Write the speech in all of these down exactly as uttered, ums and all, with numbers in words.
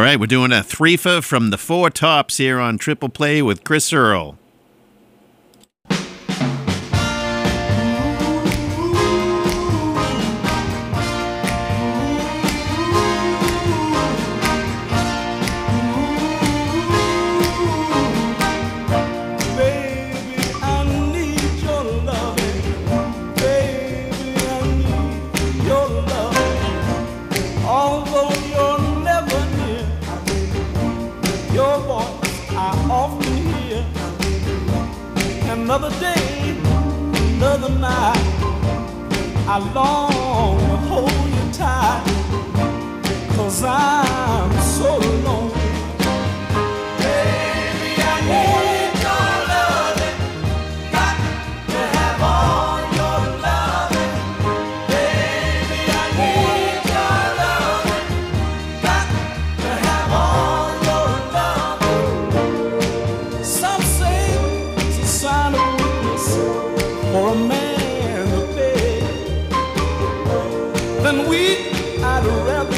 right, we're doing a threefer from the Four Tops here on Triple Play with Chris Earl. Another day, another night, I long to hold you tight, 'cause I'm so lonely. Baby, I need your loving, got to have all your loving. Baby, I need your loving, got to have all your loving. Some say it's a sign of for a man to beg, then weak I'd rather be,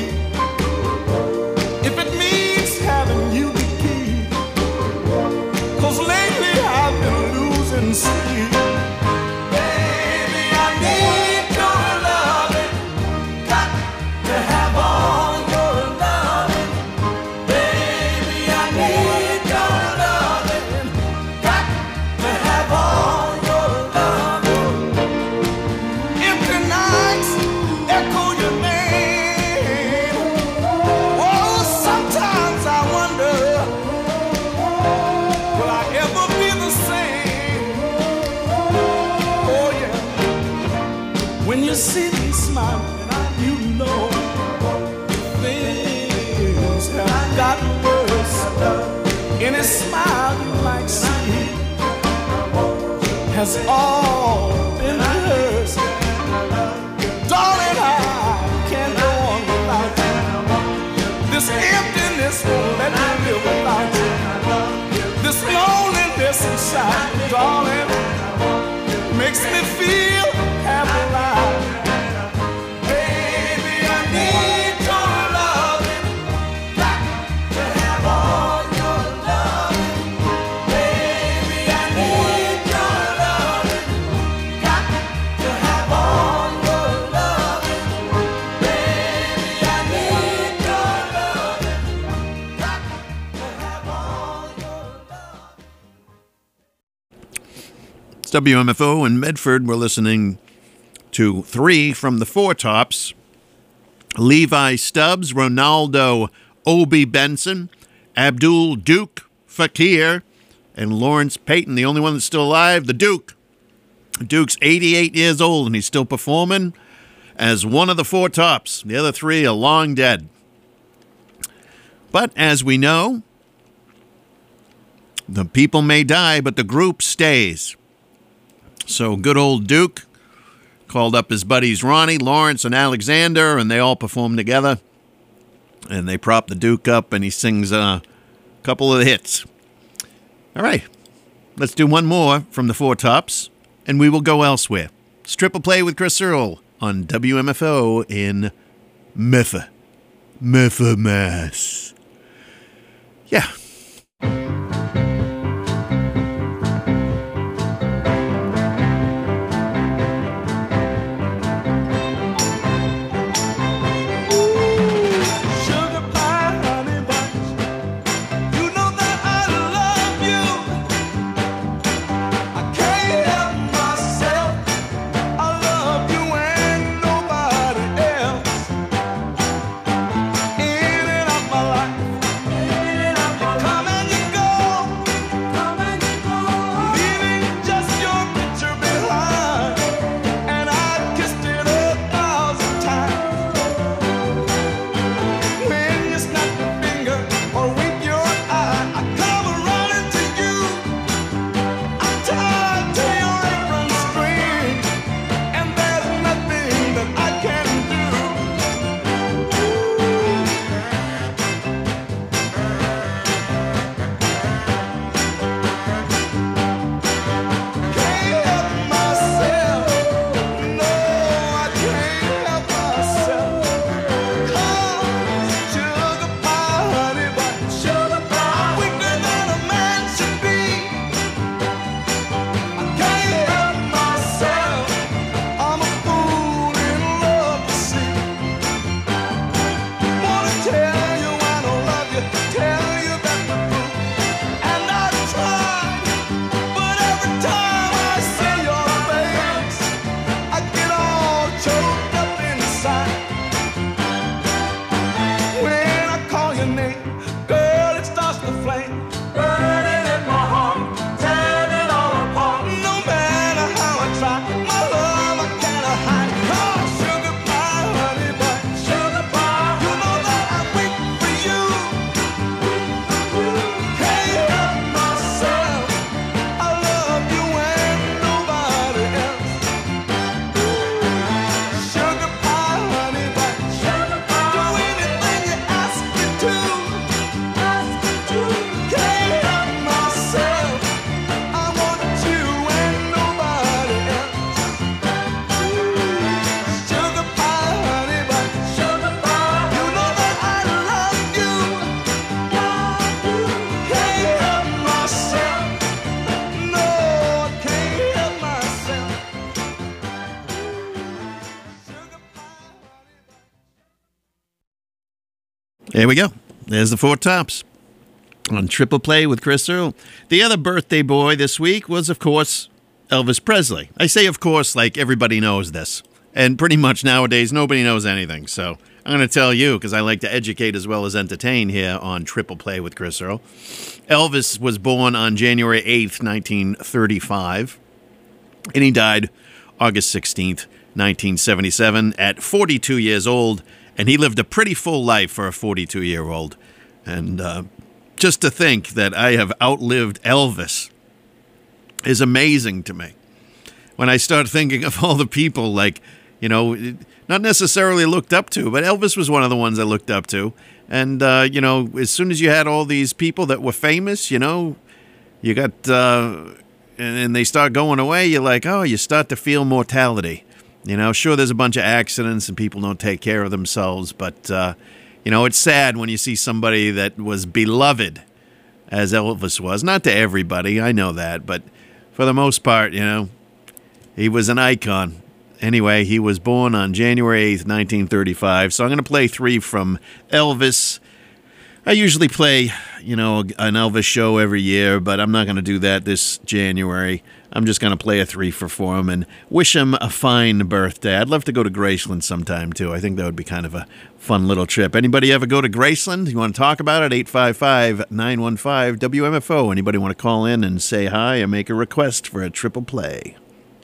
if it means having you to keep, 'cause lately I've been losing sleep. Baby, I need your loving, got to have all your loving. Baby, I need your loving, got to have all. When you see me smiling, you know things have gotten worse. Any smile you might see has all been rehearsed. Darling, I can't go on without you. This emptiness won't let me live without you. This loneliness inside, darling, makes me feel half alive. Baby, I need your loving, got to have all your loving. Baby, I need your loving, got to have all your loving. Baby, I need your loving, got to have all your loving. It's W M F O in Medford. We're listening to three from the Four Tops: Levi Stubbs, Ronaldo Obi Benson, Abdul Duke Fakir, and Lawrence Payton, the only one that's still alive, the Duke. Duke's eighty-eight years old, and he's still performing as one of the Four Tops. The other three are long dead. But as we know, the people may die, but the group stays. So good old Duke called up his buddies Ronnie, Lawrence, and Alexander, and they all performed together. And they prop the Duke up, and he sings a couple of the hits. All right, let's do one more from the Four Tops, and we will go elsewhere. It's Triple Play with Chris Earl on W M F O in Memphis. Memphis, Mass. Yeah. In and out my life, the flame burning in my heart, tearing it all apart. No matter how I try, my love I cannot hide. Oh, sugar pie, honey pie, sugar pie. You know that I wait for you. Can't help myself. I love you and nobody else. Sugar pie, honey pie, sugar pie. Do anything you ask me to. Ask me to. Can't help myself. I want you and nobody else. Sugar pie, honey pie, sugar pie. You know that I love you. Can't help myself. No, I can't help myself. Sugar pie, honey pie. There we go. There's the Four Tops on Triple Play with Chris Earl. The other birthday boy this week was, of course, Elvis Presley. I say, of course, like everybody knows this. And pretty much nowadays, nobody knows anything. So I'm going to tell you, because I like to educate as well as entertain here on Triple Play with Chris Earl. Elvis was born on January eighth, nineteen thirty-five. And he died August sixteenth, nineteen seventy-seven, at forty-two years old. And he lived a pretty full life for a forty-two-year-old. And uh, just to think that I have outlived Elvis is amazing to me. When I start thinking of all the people, like, you know, not necessarily looked up to, but Elvis was one of the ones I looked up to. And, uh, you know, as soon as you had all these people that were famous, you know, you got, uh, and, and they start going away, you're like, oh, you start to feel mortality. You know, sure, there's a bunch of accidents and people don't take care of themselves, but, uh, you know, it's sad when you see somebody that was beloved as Elvis was. Not to everybody, I know that, but for the most part, you know, he was an icon. Anyway, he was born on January eighth, nineteen thirty-five, so I'm going to play three from Elvis. I usually play, you know, an Elvis show every year, but I'm not going to do that this January. I'm just going to play a three for for him and wish him a fine birthday. I'd love to go to Graceland sometime, too. I think that would be kind of a fun little trip. Anybody ever go to Graceland? You want to talk about it? eight five five, nine one five, W M F O. Anybody want to call in and say hi or make a request for a triple play?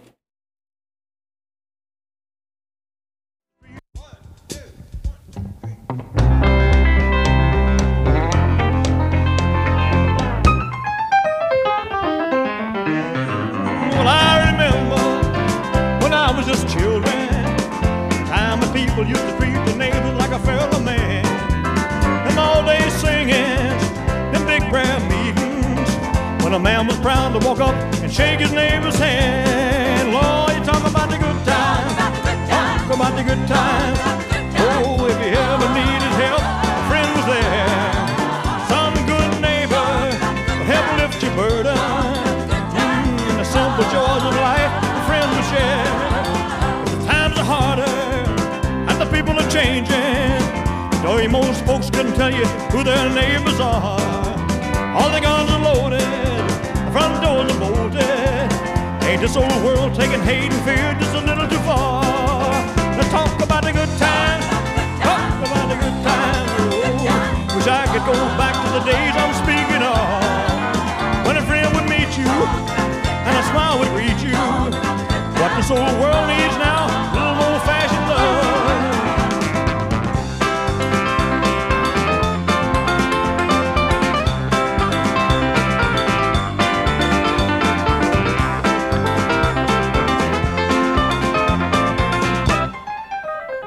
Well, I remember when I was just children, time when people used to treat their neighbors like a fellow man. Them all day singing, them big prayer meetings, when a man was proud to walk up and shake his neighbor's hand. Lord, you talk about the good times, talk about the good times. Oh, if you ever needed help, a friend was there. Some good neighbor will help lift your burden. Simple joys of life, the friends will share. The times are harder, and the people are changing. Though most folks couldn't tell you who their neighbors are. All the guns are loaded, the front doors are bolted. Ain't this old world taking hate and fear just a little too far? Now talk about the good times, talk about the good times. Oh, wish I could go back to the days I'm speaking of, when a friend would meet you and a smile would greet you. What this old world needs now, a little old-fashioned love.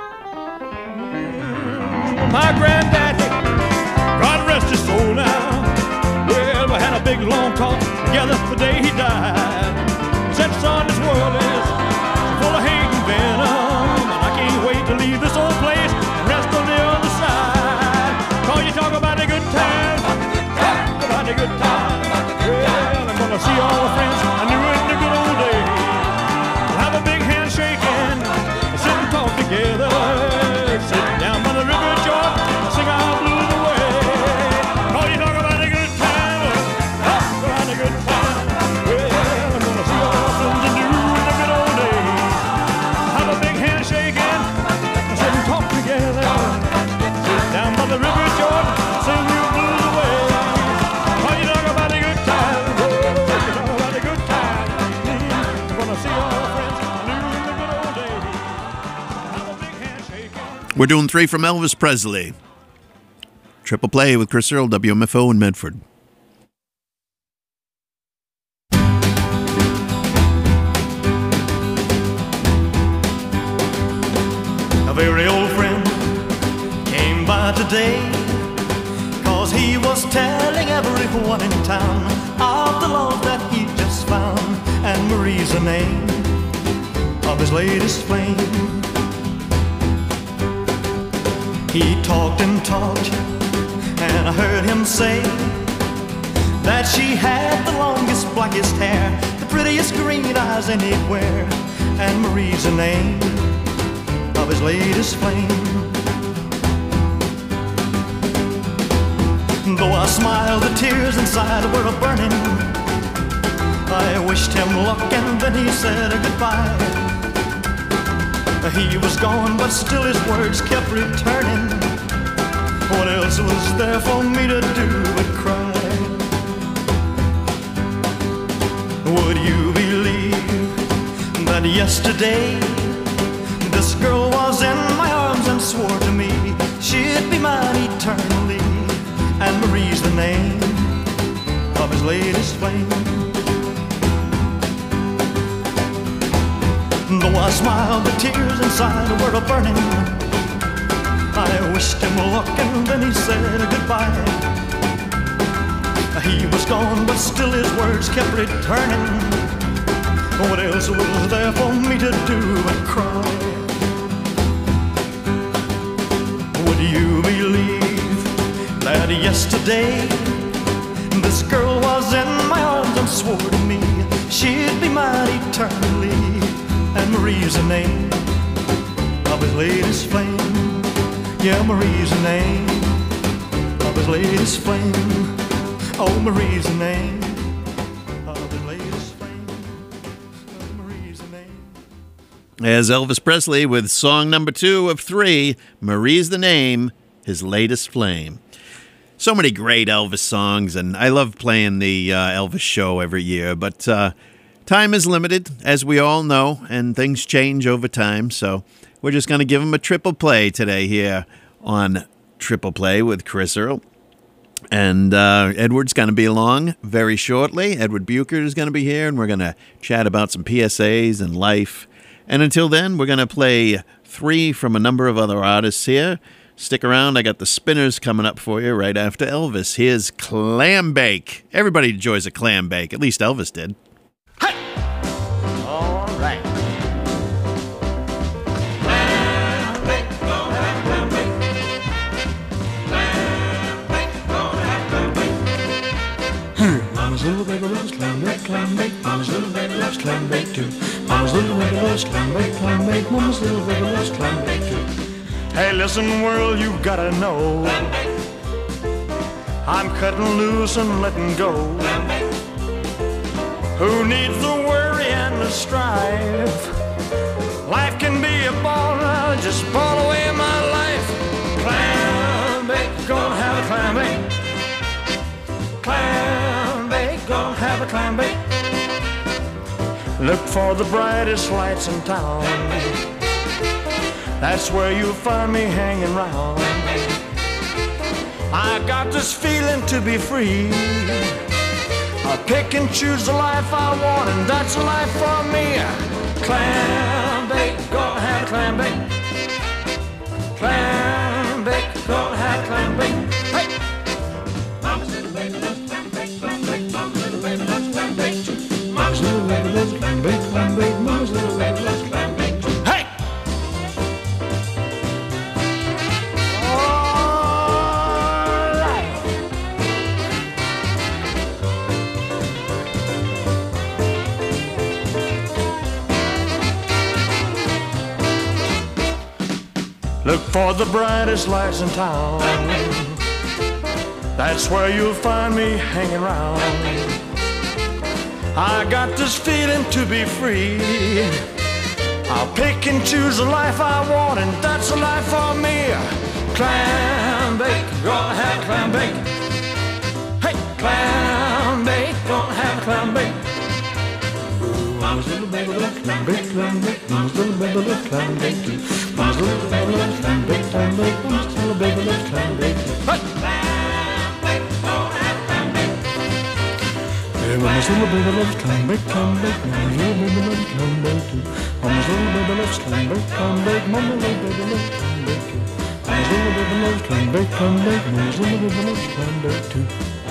My granddaddy, God rest his soul now, We're doing three from Elvis Presley. Triple play with Chris Earl, W M F O in Medford. A very old friend came by today, 'cause he was telling everyone in town of the love that he just found. And Marie's the name of his latest flame. He talked and talked, and I heard him say that she had the longest, blackest hair, the prettiest green eyes anywhere. And Marie's the name of his latest flame. Though I smiled, the tears inside were a-burning. I wished him luck and then he said goodbye. He was gone, but still his words kept returning. What else was there for me to do but cry? Would you believe that yesterday this girl was in my arms and swore to me she'd be mine eternally? And Marie's the name of his latest flame. Though I smiled, the tears inside were a-burning. I wished him luck and then he said goodbye. He was gone, but still his words kept returning. What else was there for me to do but cry? Would you believe that yesterday this girl was in my arms and swore to me she'd be mine eternally? And Marie's the name of his latest flame. Yeah, Marie's the name of his latest flame. Oh, Marie's the name of his latest flame. Oh, Marie's the name. As Elvis Presley with song number two of three, Marie's the Name, his latest flame. So many great Elvis songs, and I love playing the uh, Elvis show every year, but uh, time is limited, as we all know, and things change over time, so we're just going to give him a triple play today here on Triple Play with Chris Earl. And uh, Edward's going to be along very shortly. Edward Buchert is going to be here, and we're going to chat about some P S As and life. And until then, we're going to play three from a number of other artists here. Stick around. I got the Spinners coming up for you right after Elvis. Here's Clam Bake. Everybody enjoys a clam bake. At least Elvis did. All right. Mama's little baby loves clam bake, clam bake. Mama's little baby loves clam bake too. Mama's little baby loves clam bake, clam bake. Mama's little baby loves clam bake too. Hey, listen, world, you gotta know I'm cutting loose and letting go. Who needs the worry and the strife? Life can be a ball, I'll just ball away my life. Clam bake, gonna have a clam bake. Clam bake, gonna have a clam bake. Look for the brightest lights in town. That's where you'll find me hanging round. I got this feeling to be free. I pick and choose the life I want, and that's a life for me. Clam bake, gonna have a clam bake. Clam bake, gonna have a clam bake. Hey! Mama's little baby loves clam bake, clam bake. Mama's little baby loves clam bake too. Mama's little baby loves clam bake, clam bake. Mama's little baby loves clam bake too. Hey! All right. Look for the brightest lights in town. That's where you'll find me hanging around. I got this feeling to be free. I'll pick and choose the life I want, and that's a life for me. Clam bake, gonna have a clam bake. Hey, clam bake, gonna have a clam bake. Ooh, I was little baby loves clam bake, clam bake. Mama's little baby loves clam bake too. Mama's little baby loves clam bake, clam bake. Mama's little baby loves clam bake too. Yeah, Mama's little baby loves clam bake, clam bake. Mama's little baby loves clam bake too. Mama's little baby loves clam bake, clam bake. Mama's little baby loves clam bake too. Mama's little baby loves clam bake, clam bake. Mama's little baby loves clam bake too.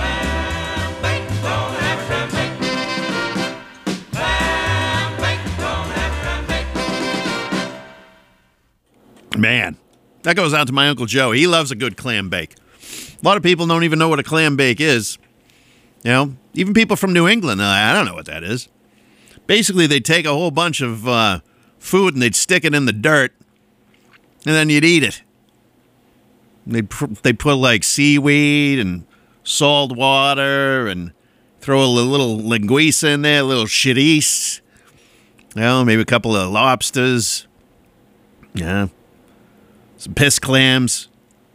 Man, that goes out to my Uncle Joe. He loves a good clam bake. A lot of people don't even know what a clam bake is. You know, even people from New England, uh, I don't know what that is. Basically, they'd take a whole bunch of uh, food and they'd stick it in the dirt, and then you'd eat it. They'd, pr- they'd put like seaweed and salt water and throw a little linguiça in there, a little chorizo. You know, maybe a couple of lobsters. Yeah. Some piss clams.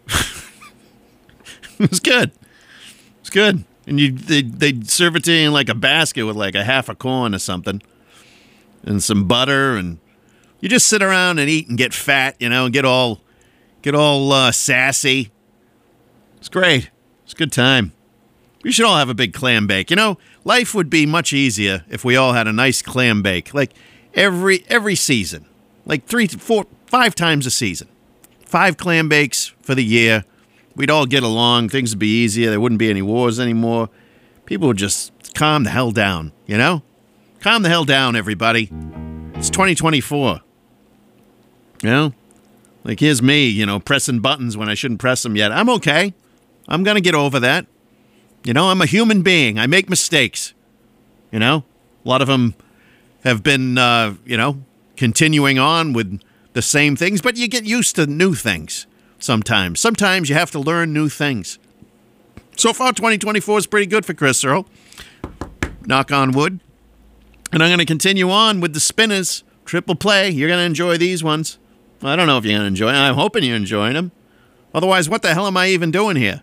It was good. It was good. And you they'd, they'd serve it to you in like a basket with like a half a corn or something. And some butter. And you just sit around and eat and get fat, you know, and get all, get all uh, sassy. It's great. It's a good time. We should all have a big clam bake. You know, life would be much easier if we all had a nice clam bake. Like every every season. Like three, four, five times a season. Five clam bakes for the year. We'd all get along. Things would be easier. There wouldn't be any wars anymore. People would just calm the hell down, you know? Calm the hell down, everybody. It's twenty twenty-four. You know? Like, here's me, you know, pressing buttons when I shouldn't press them yet. I'm okay. I'm going to get over that. You know, I'm a human being. I make mistakes. You know? A lot of them have been, uh, you know, continuing on with the same things, but you get used to new things sometimes. Sometimes you have to learn new things. So far, twenty twenty-four is pretty good for Chris Earl. Knock on wood. And I'm going to continue on with the Spinners. Triple play. You're going to enjoy these ones. I don't know if you're going to enjoy them. I'm hoping you're enjoying them. Otherwise, what the hell am I even doing here?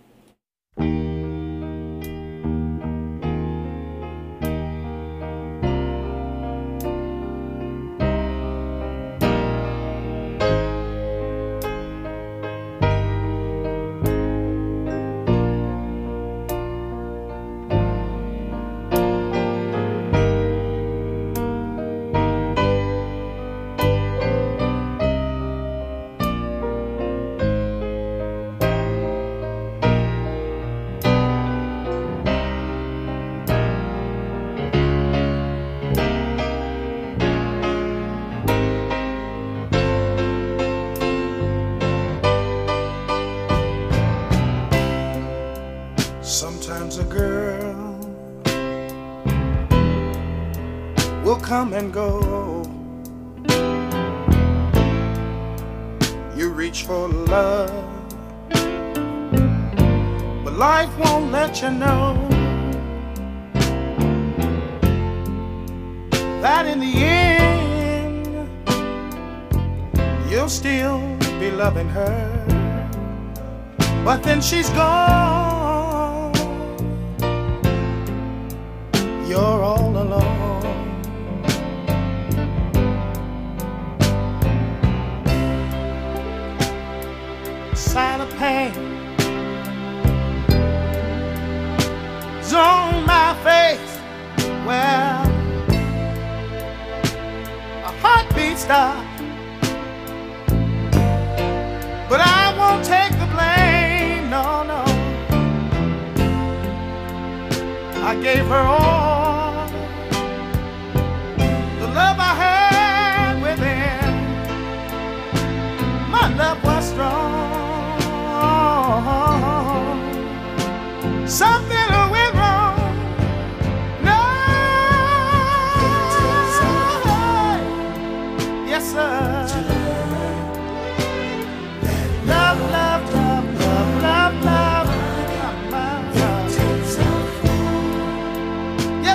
Sometimes a girl will come and go. You reach for love, but life won't let you know that in the end you'll still be loving her. But then she's gone. You're all alone. Sign of pain is on my face. Well, a heartbeat stopped, but I won't take the blame. No, no. I gave her all the love I had within. My love was strong. Something went wrong. No, yes sir. Love, love, love, love, love, love.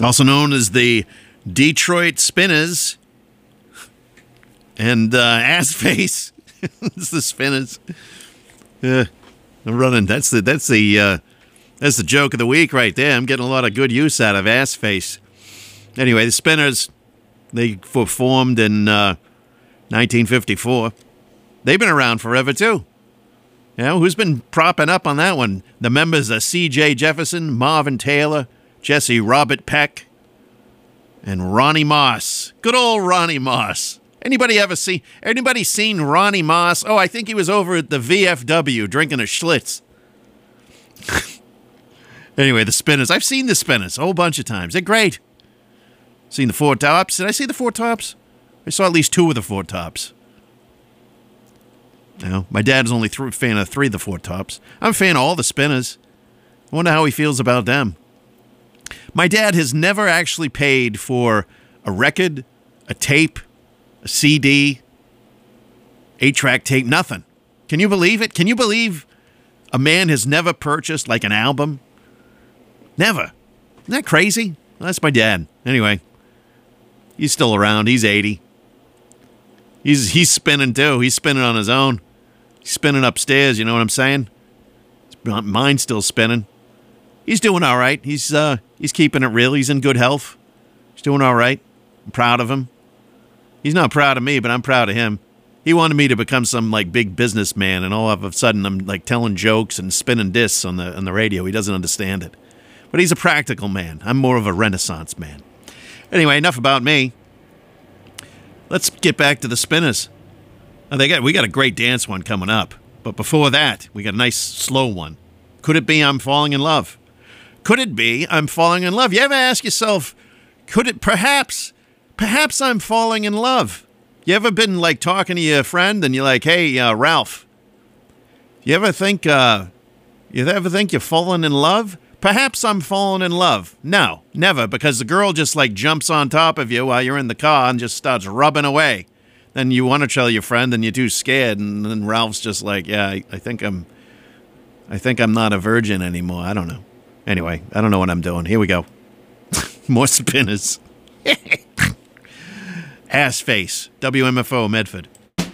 also known as the Detroit Spinners, and uh, Ass Face. It's the Spinners. Yeah, I'm running. That's the that's the uh, that's the joke of the week right there. I'm getting a lot of good use out of Ass Face. Anyway, the Spinners, they were formed in uh, nineteen fifty-four. They've been around forever too. You know, who's been propping up on that one? The members are C J Jefferson, Marvin Taylor, Jesse Robert Peck, and Ronnie Moss. Good old Ronnie Moss. Anybody ever see, anybody seen Ronnie Moss? Oh, I think he was over at the V F W drinking a Schlitz. Anyway, the Spinners. I've seen the Spinners a whole bunch of times. They're great. Seen the Four Tops. Did I see the Four Tops? I saw at least two of the Four Tops. You know, my dad's only a fan of three of the Four Tops. I'm a fan of all the Spinners. I wonder how he feels about them. My dad has never actually paid for a record, a tape, a C D, eight-track tape, nothing. Can you believe it? Can you believe a man has never purchased, like, an album? Never. Isn't that crazy? Well, that's my dad. Anyway, he's still around. He's eighty. He's he's spinning, too. He's spinning on his own. He's spinning upstairs, you know what I'm saying? Mine's still spinning. He's doing all right. He's uh he's keeping it real. He's in good health. He's doing all right. I'm proud of him. He's not proud of me, but I'm proud of him. He wanted me to become some like big businessman, and all of a sudden I'm like telling jokes and spinning discs on the on the radio. He doesn't understand it. But he's a practical man. I'm more of a Renaissance man. Anyway, enough about me. Let's get back to the Spinners. Now they got we got a great dance one coming up. But before that, we got a nice slow one. Could it be I'm falling in love? Could it be I'm falling in love? You ever ask yourself, could it perhaps, perhaps I'm falling in love? You ever been like talking to your friend and you're like, hey, uh, Ralph, you ever think, uh, you ever think you're falling in love? Perhaps I'm falling in love. No, never, because the girl just like jumps on top of you while you're in the car and just starts rubbing away. Then you want to tell your friend and you're too scared, and then Ralph's just like, yeah, I, I think I'm, I think I'm not a virgin anymore. I don't know. Anyway, I don't know what I'm doing. Here we go. More Spinners. Ass Face, W M F O, Medford.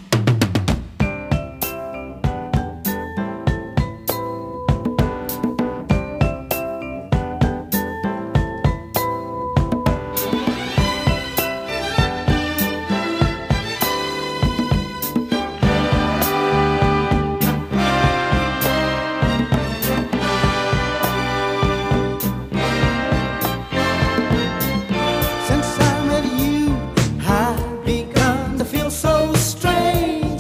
Since I met you, I've begun to feel so strange.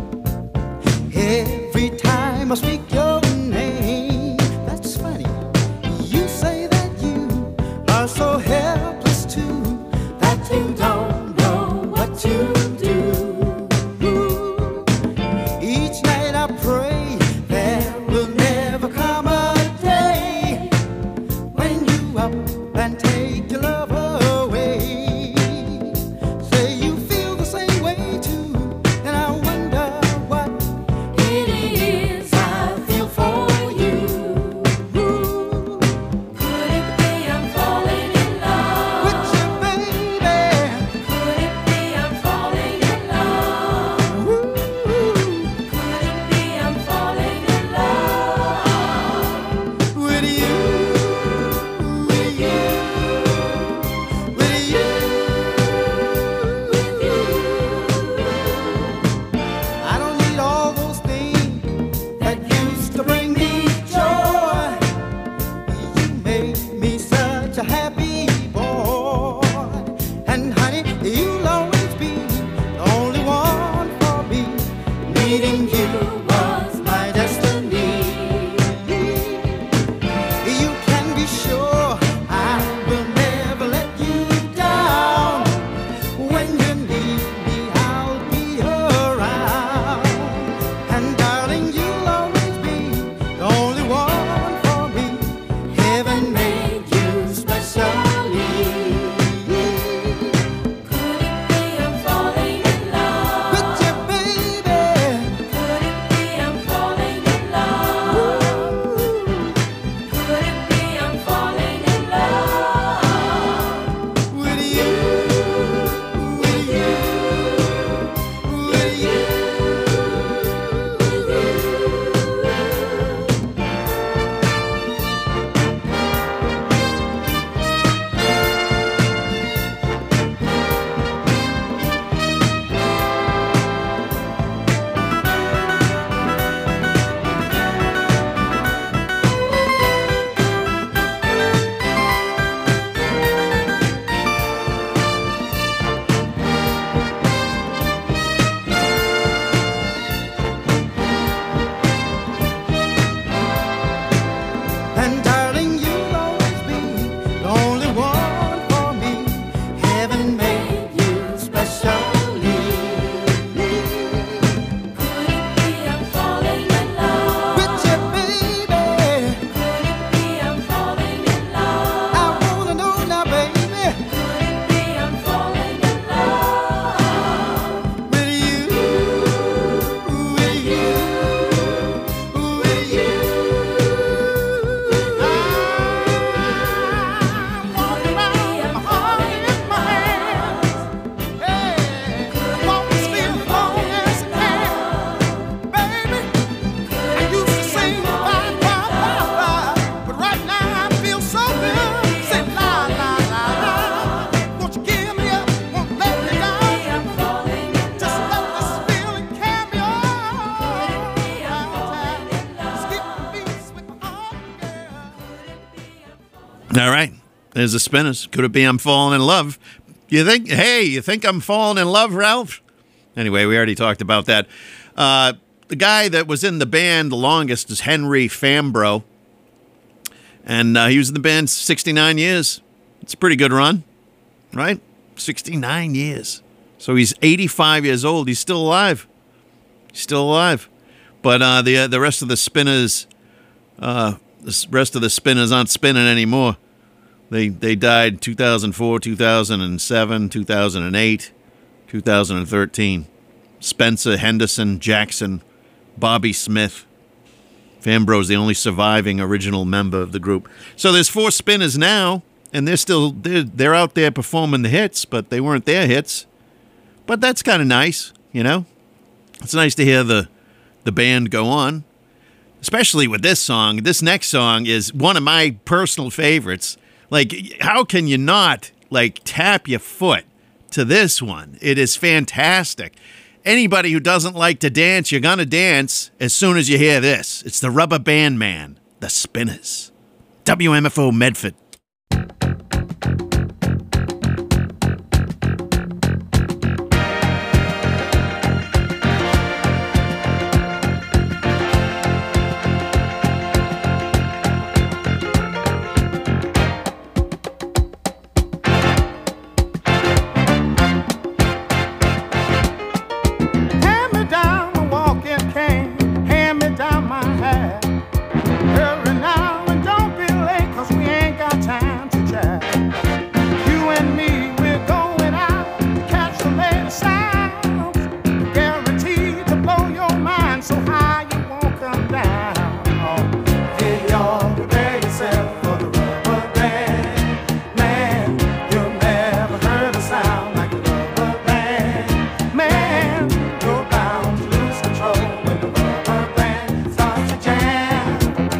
Every time I speak your name, that's funny. You say that you are so helpless too, that you don't know what to do. Each night I pray there will never come a day when you up and take your love away. Say you feel the same way too, and I wonder what it is I feel for you. Could it be I'm falling in love with you, baby? Could it be I'm falling All right. There's the Spinners. Could it be I'm falling in love? You think, hey, you think I'm falling in love, Ralph? Anyway, we already talked about that. Uh, the guy that was in the band the longest is Henry Fambro. And uh, he was in the band sixty-nine years. It's a pretty good run, right? sixty-nine years. So he's eighty-five years old. He's still alive. He's still alive. But uh, the uh, the rest of the Spinners, uh, the rest of the Spinners aren't spinning anymore. They they died two thousand four, two thousand seven, two thousand eight, two thousand thirteen. Spencer, Henderson, Jackson, Bobby Smith. Fambro's the only surviving original member of the group. So there's four Spinners now, and they're still they're, they're out there performing the hits, but they weren't their hits. But that's kind of nice, you know? It's nice to hear the the band go on, especially with this song. This next song is one of my personal favorites. Like, how can you not, like, tap your foot to this one? It is fantastic. Anybody who doesn't like to dance, you're going to dance as soon as you hear this. It's the Rubber Band Man, the Spinners. W M F O Medford. Hand me down a walking cane, hand me down my hat. Hurry now and don't be late, 'cause we ain't got time to chat. You and me, we're going out to catch the latest sounds. Guaranteed to blow your mind so high you won't come down. Hey, y'all, prepare yourself for the rubber band. Man, you've never heard a sound like the rubber band. Man, you're bound to lose control when the rubber band starts to jam.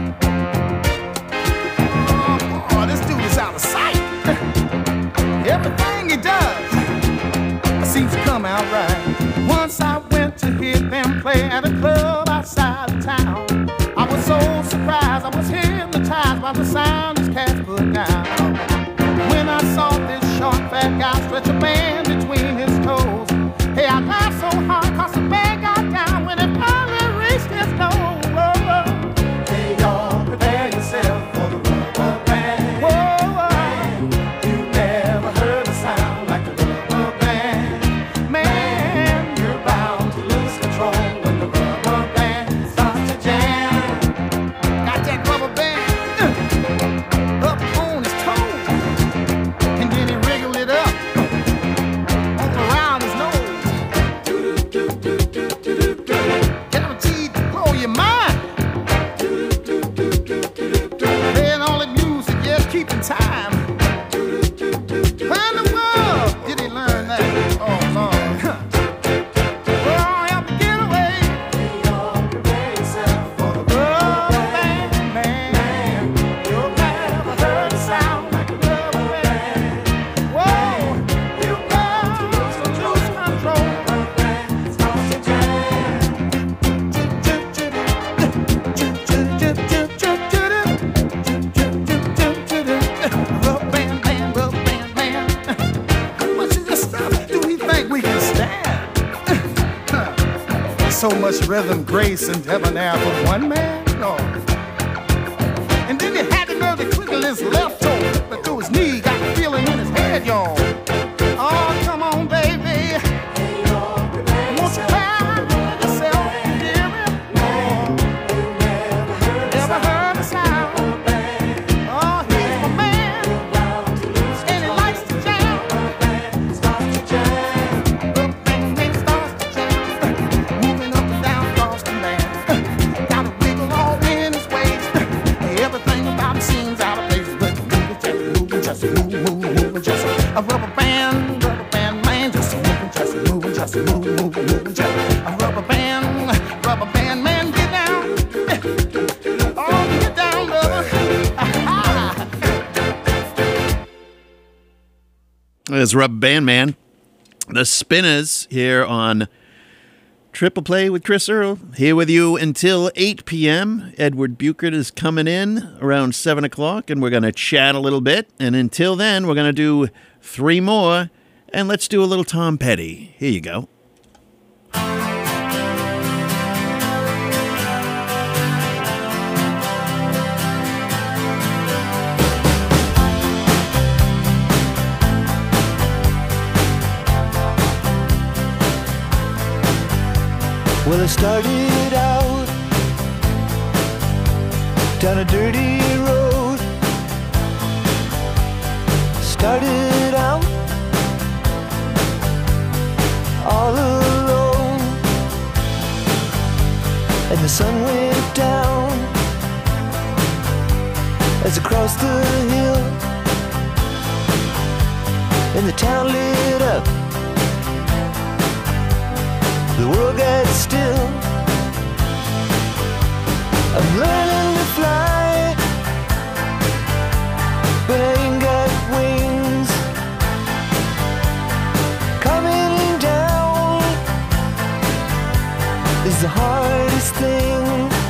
Oh, this dude is out of sight. Everything he does seems to come out right. Once I went to hear them play at a club outside of town. I was so surprised, I was hypnotized by the sound these cats put down. When I saw this short fat guy stretch a band between his toes, hey, I laughed so hard 'cause the band got down when it finally reached his nose. Hey, y'all, prepare yourself for the rubber band. Whoa, you never heard a sound like the rubber band. Man, you're bound to lose control when the rubber band starts to jam. Got that rubber band uh, up on his toes, and then he wriggled it up all around his nose. Guaranteed to blow your mind. Playing all the music, yes, keeping time. Where in the world did he learn that? Oh, Lord. Well, I have to get away. Prepare yourself for the rubber band, man. You've never heard a sound like a rubber band. Whoa, you got to lose control. Starts to Rubber band man, rubber band man. How much of this stuff do we think we can stand? So much rhythm, grace, and debonair for one man? No. And then he had the nerve to twiddle his left toe, but through his knee, got the feeling in his head, y'all. Oh, come on, baby. Won't you cry yourself, hear me? Never heard a sound. Oh, he's my man, and he likes to jam. Rubber band starts to jam, moving up and down across the land. Got a wiggle all in his waist. Everything about him seems out of place, but moving, just moving, just move, move, moving, just a rubber band, rubber band man, just moving, just moving, just move, move, moving, just a rubber band, rubber band man, get down, oh, get down, brother. Aha. There's Rubber Band Man. The Spinners here on Triple Play with Chris Earl, here with you until eight p.m. Edward Buchert is coming in around seven o'clock, and we're going to chat a little bit. And until then, we're going to do three more, and let's do a little Tom Petty. Here you go. Well, I started out down a dirty road. Started out all alone, and the sun went down as I crossed the hill, and the town lit up. The world got still. I'm learning to fly, but I ain't got wings. Coming down is the hardest thing.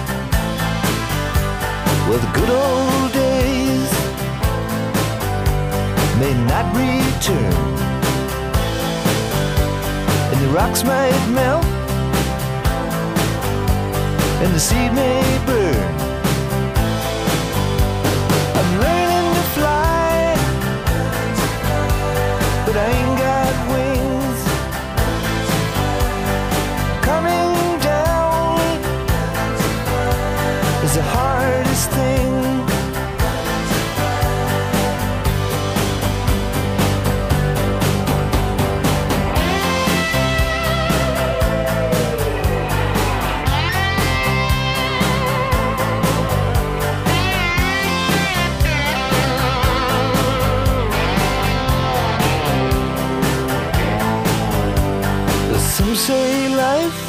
Well, the good old days may not return, and the rocks might melt, and the seed may burn. I'm learning to fly, but I ain't got wings. Coming down is the hardest thing. Some say life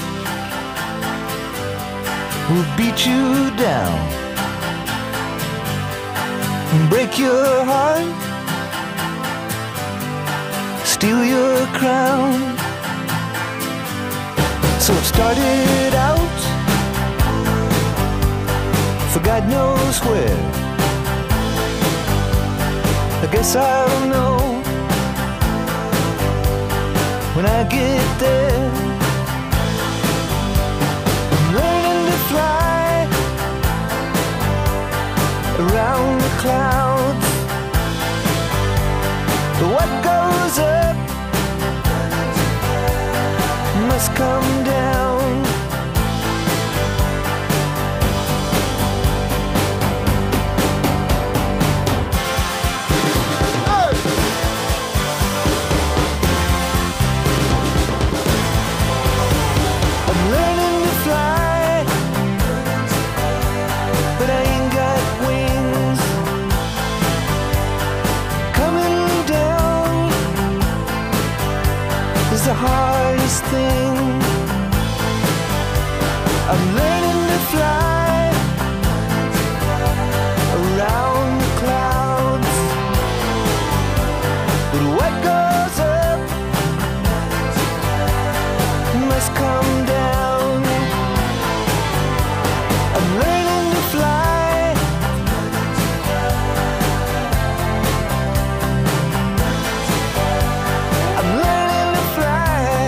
will beat you down, break your heart, steal your crown. So it started out for God knows where. I guess I'll know when I get there. I'm learning to fly around the clouds, but what goes up must come down. The hardest thing. I'm learning to fly around the clouds, but what goes up must come down. I'm learning to fly. I'm learning to fly.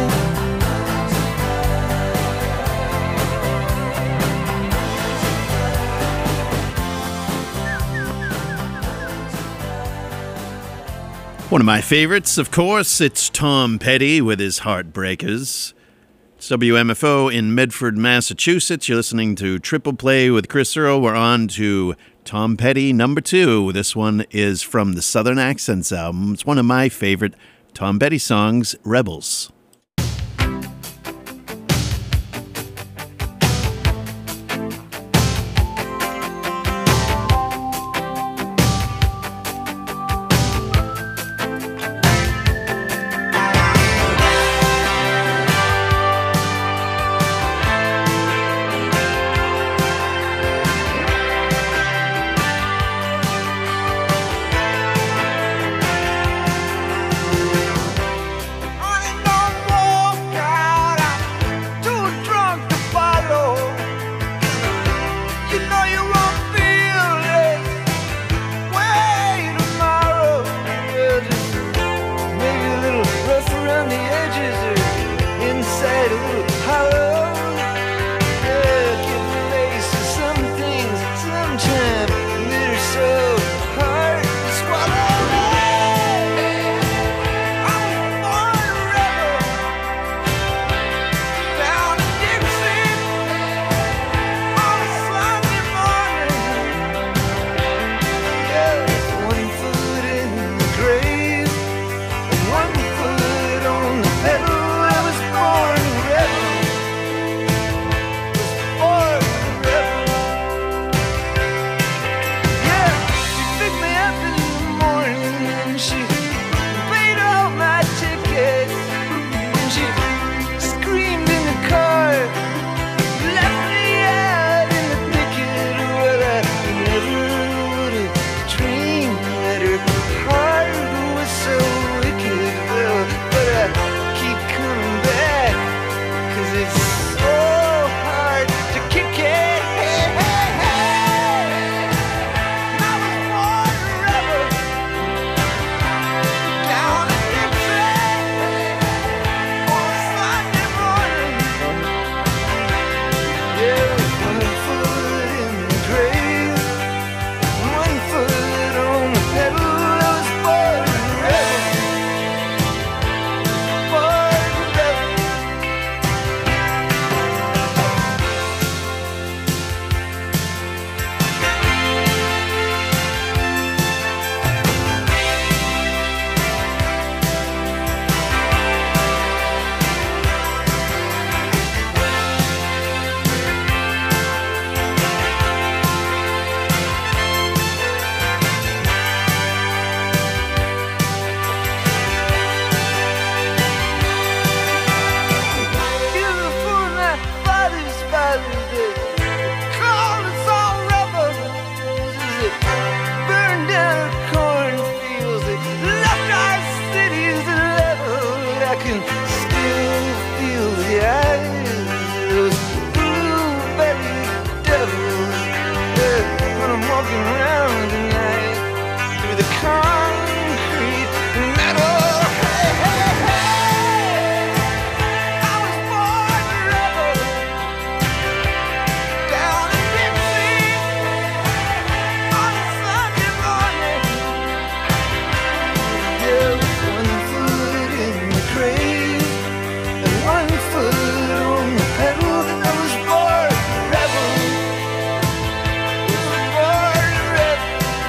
One of my favorites, of course, it's Tom Petty with his Heartbreakers. It's W M F O in Medford, Massachusetts. You're listening to Triple Play with Chris Earl. We're on to Tom Petty, number two. This one is from the Southern Accents album. It's one of my favorite Tom Petty songs, Rebels. I know get a little hollow. Yeah, give face to some things sometimes that are so hard to swallow. I was born a rebel down in Dixie on a Sunday morning. Yeah, one foot in the grave and one foot on the pedal. I was born a rebel. Was born a rebel. Yeah, she picked me up in the morning and she paid all my tickets. And she screamed in the car, left me out in the picket. Well, I never would have dreamed that her heart was so wicked. Well, but I keep coming back, 'cause it's so hard to kick it. Hey, hey, hey. I was born a rebel down in Dixie on a Sunday morning. Yeah, one foot in the grave, one foot on the pedal. I was born a rebel. Born a rebel. Beautiful, my father's father that called us all rebels. That burned down our cornfields, that left our cities level. I can still feel the eyes of those blue-bellied devils. Yeah, when I'm walking around tonight through the concrete metal. Hey, hey, hey. I was born a rebel down in Dixie on a Sunday morning. Yeah, one foot in the grave and one foot on the pedal. I was born a rebel. Was born a rebel.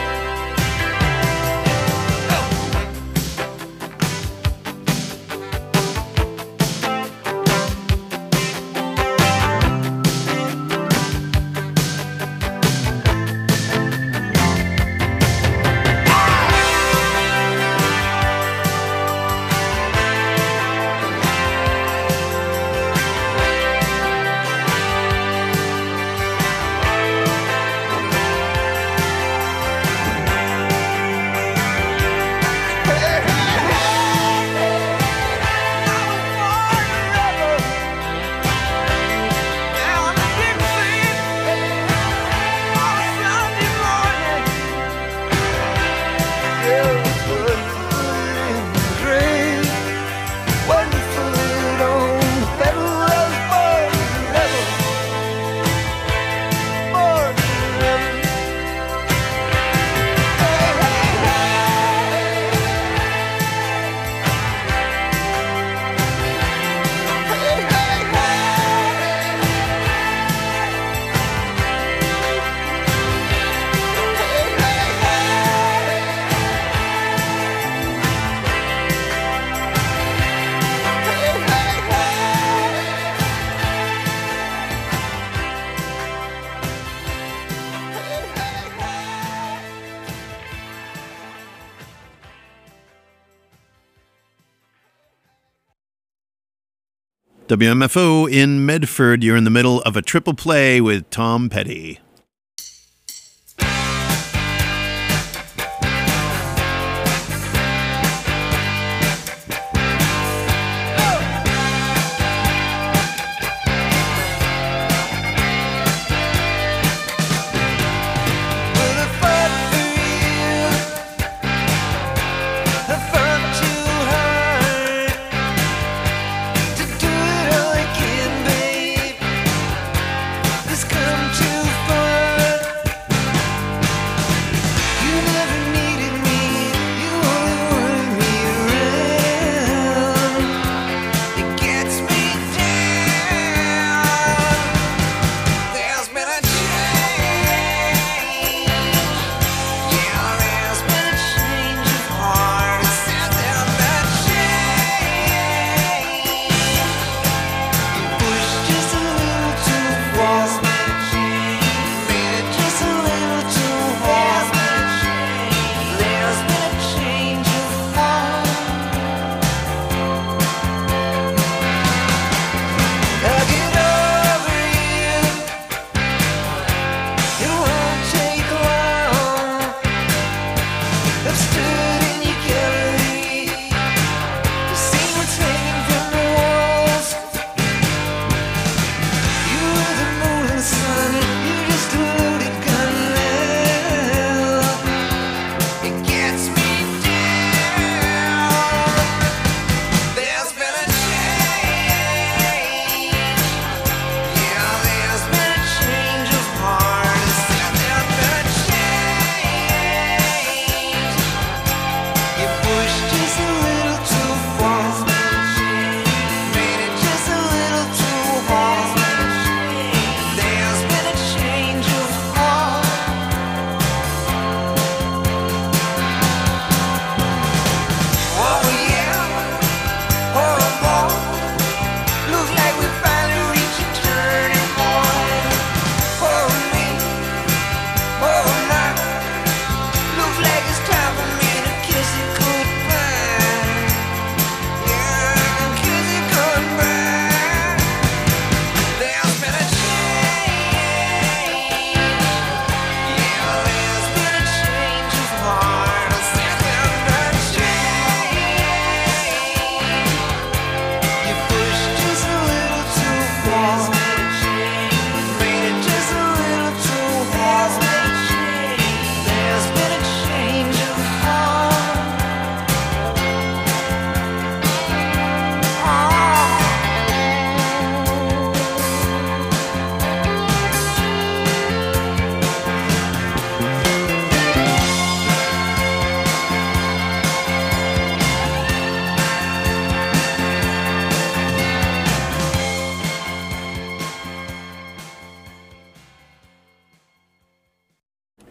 W M F O in Medford. You're in the middle of a triple play with Tom Petty. I fought too hard to do it all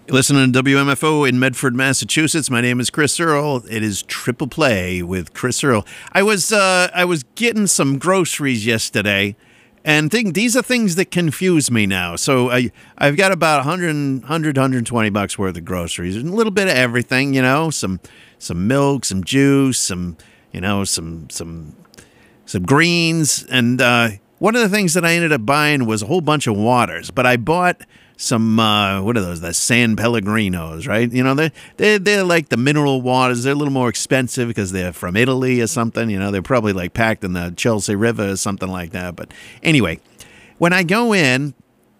You're listening to W M F O in Medford, Massachusetts. My name is Chris Earl. It is Triple Play with Chris Earl. I was uh, I was getting some groceries yesterday, and think these are things that confuse me now. So I I've got about one hundred, one hundred, one hundred twenty bucks worth of groceries, and a little bit of everything, you know, some some milk, some juice, some you know, some some some greens, and uh, one of the things that I ended up buying was a whole bunch of waters. But I bought some, uh, what are those, the San Pellegrinos, right? You know, they're, they're, they're like the mineral waters. They're a little more expensive because they're from Italy or something. You know, they're probably like packed in the Chelsea River or something like that. But anyway, when I go in,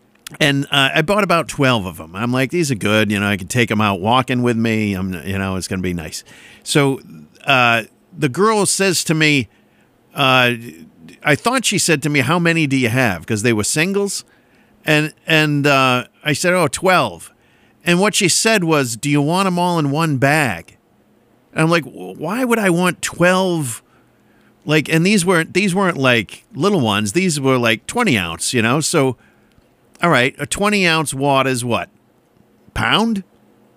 and uh, I bought about twelve of them. I'm like, these are good. You know, I can take them out walking with me. I'm, you know, it's going to be nice. So uh, the girl says to me, uh, I thought she said to me, how many do you have? Because they were singles. And and uh, I said, oh, twelve. And what she said was, do you want them all in one bag? And I'm like, why would I want twelve? Like, and these weren't these weren't like little ones. These were like twenty ounce, you know? So, all right, a twenty ounce wad is what? Pound?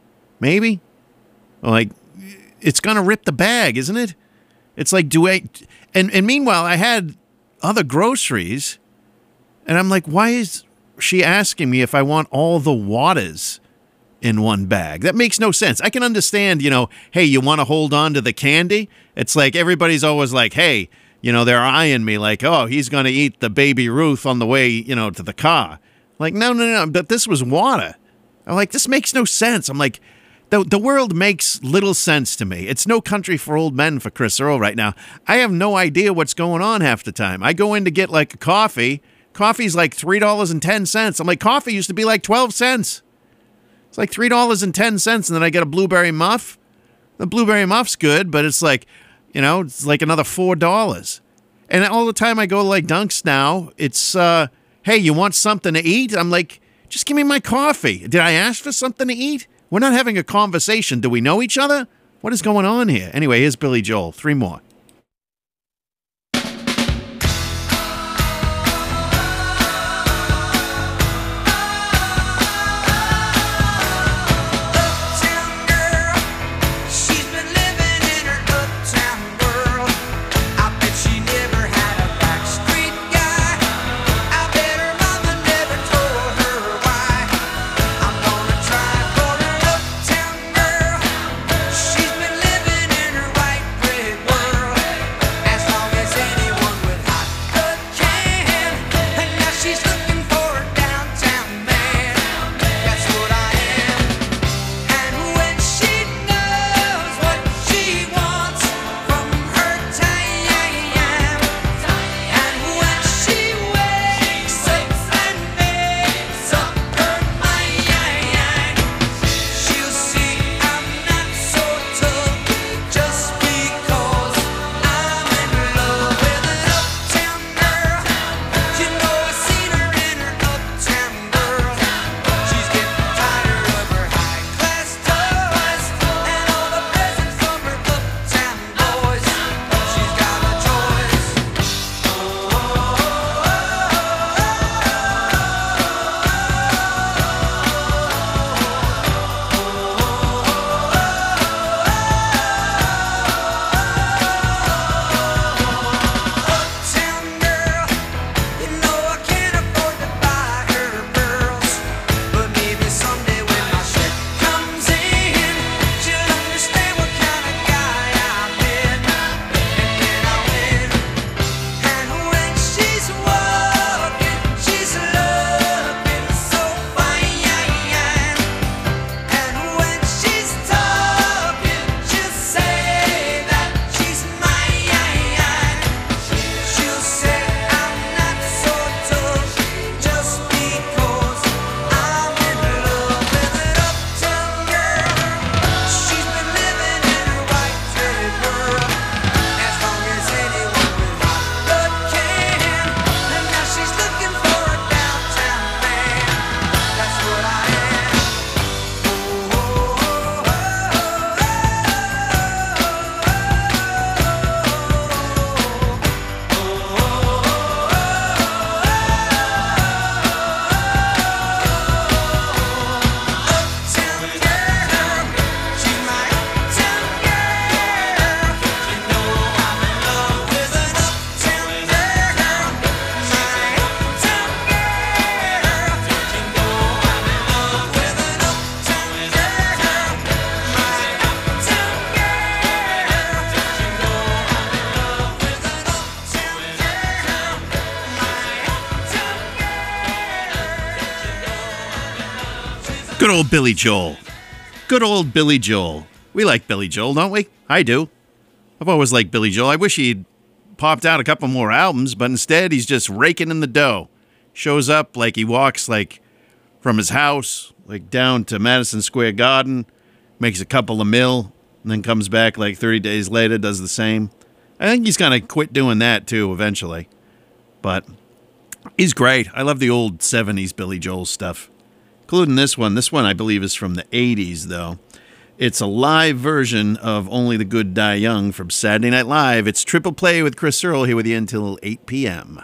Maybe? Like, it's going to rip the bag, isn't it? It's like, do I... And, and meanwhile, I had other groceries, and I'm like, why is she asking me if I want all the waters in one bag? That makes no sense. I can understand, you know, hey, you want to hold on to the candy? It's like everybody's always like, hey, you know, they're eyeing me like, oh, he's going to eat the Baby Ruth on the way, you know, to the car. Like, no, no, no, but this was water. I'm like, this makes no sense. I'm like, the, the world makes little sense to me. It's no country for old men for Chris Earl right now. I have no idea what's going on half the time. I go in to get like a coffee. Coffee's like three dollars and ten cents. I'm like, coffee used to be like twelve cents. It's like three dollars and ten cents, and then I get a blueberry muff. The blueberry muff's good, but it's like, you know, it's like another four dollars. And all the time I go to like Dunks now, it's, uh, hey, you want something to eat? I'm like, just give me my coffee. Did I ask for something to eat? We're not having a conversation. Do we know each other? What is going on here? Anyway, here's Billy Joel. Three more. She's been living in her white bread world. Good old Billy Joel. Good old Billy Joel. We like Billy Joel, don't we? I do. I've always liked Billy Joel. I wish he'd popped out a couple more albums, but instead he's just raking in the dough. Shows up like he walks like from his house, like down to Madison Square Garden, makes a couple of mil, and then comes back like thirty days later, does the same. I think he's going to quit doing that too eventually. But he's great. I love the old seventies Billy Joel stuff, including this one. This one, I believe, is from the eighties, though. It's a live version of Only the Good Die Young from Saturday Night Live. It's Triple Play with Chris Earl here with you until eight p.m.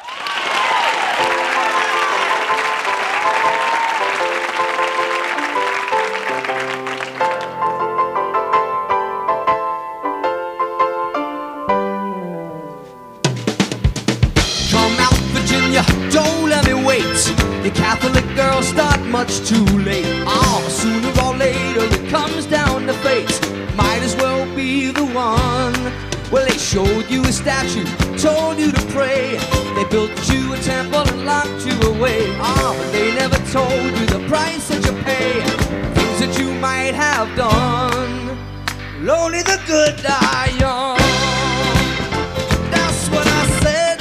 Come out, Virginia, don't let me wait. Your Catholic girls start much too late. Oh, sooner or later it comes down to fate. Might as well be the one. Well, they showed you a statue, told you to pray. They built you a temple and locked you away. Oh, but they never told you the price that you pay. Things that you might have done. Well, only the good die young. That's what I said.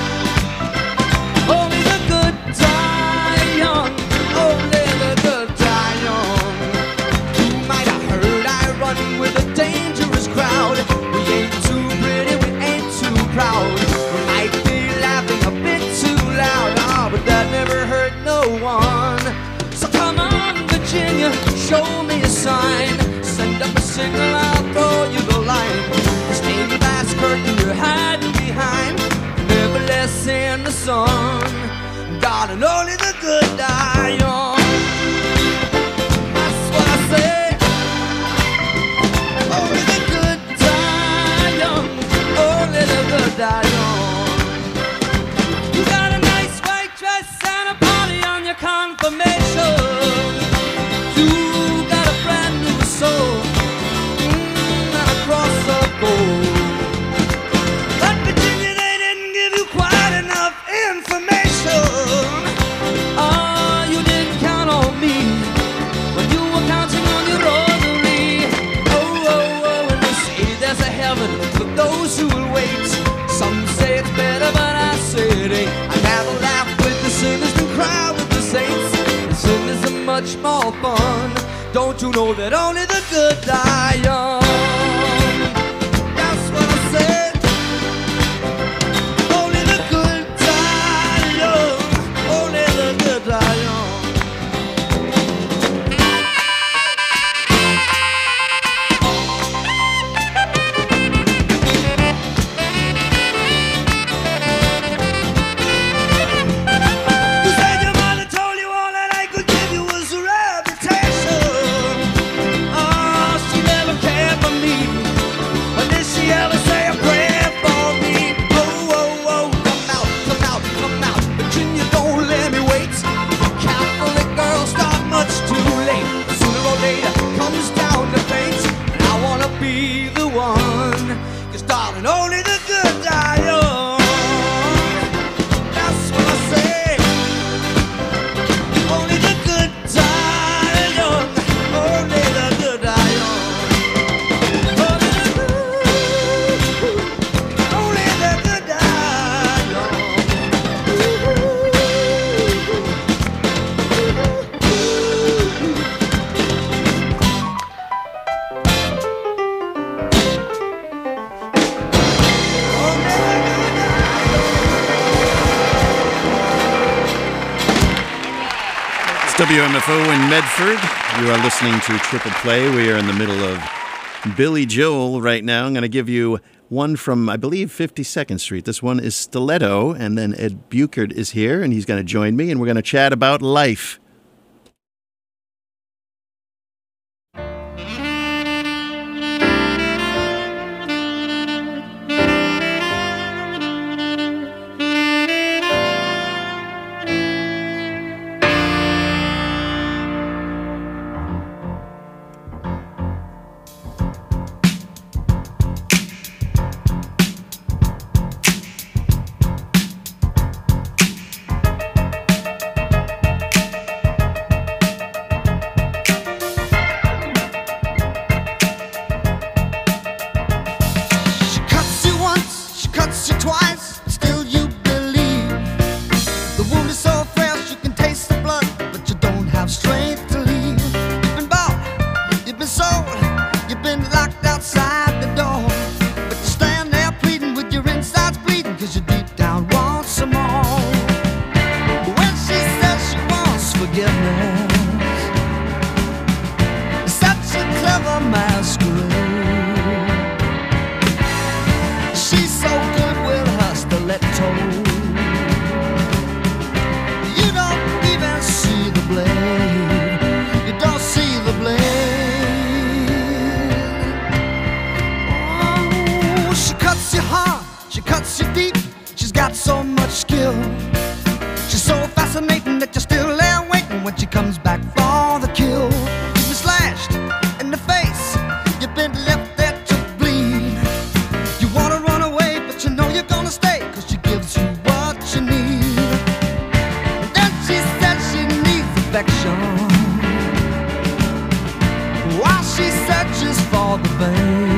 Only the good die young. Only the good die young. You might have heard I run with a dangerous crowd. We ain't too pretty, we ain't too proud. We might be laughing a bit too loud, ah, but that never hurt no one. So come on, Virginia, show me a sign. Send up a signal, I'll throw you the line. The stained glass curtain you're hiding behind, never less in the sun. Darling, only the good die young. That's what I say. Only the good die young. Only the good die young. You got a nice white dress and a party on your confirmation. You got a brand new soul, mm, and a cross of gold. But Virginia, they didn't give you quite enough information. Oh, you didn't count on me when you were counting on your rosary. Oh, oh, oh, and they say there's a heaven for those who will wait. Some say it's better, but I say it ain't. I'd rather laugh with the sinners than cry with the saints. And sinners are much more fun. Don't you know that only the good die young? That's what I said. Only the good die young. Only the good die young. You said your mother told you all that I could give you was a reputation. Oh, she never cared for me. But did she ever say a prayer for me? Oh, oh, oh, come out, come out, come out. Virginia, don't let me wait. Catholic girls start much too late. Sooner or later comes down to fate. And I wanna be the one. 'Cause darling, only the good die young. That's what I say. Only the good die young. Only the good die young. Only the good, only the good die young. It's W M F O in Medford. You are listening to Triple Play. We are in the middle of Billy Joel right now. I'm going to give you one from, I believe, fifty-second Street. This one is Stiletto, and then Ed Buchert is here, and he's going to join me, and we're going to chat about life. comes back for the kill. You've been slashed in the face, you've been left there to bleed. You wanna run away, but you know you're gonna stay, cause she gives you what you need. And then she said she needs affection while she searches for the vein.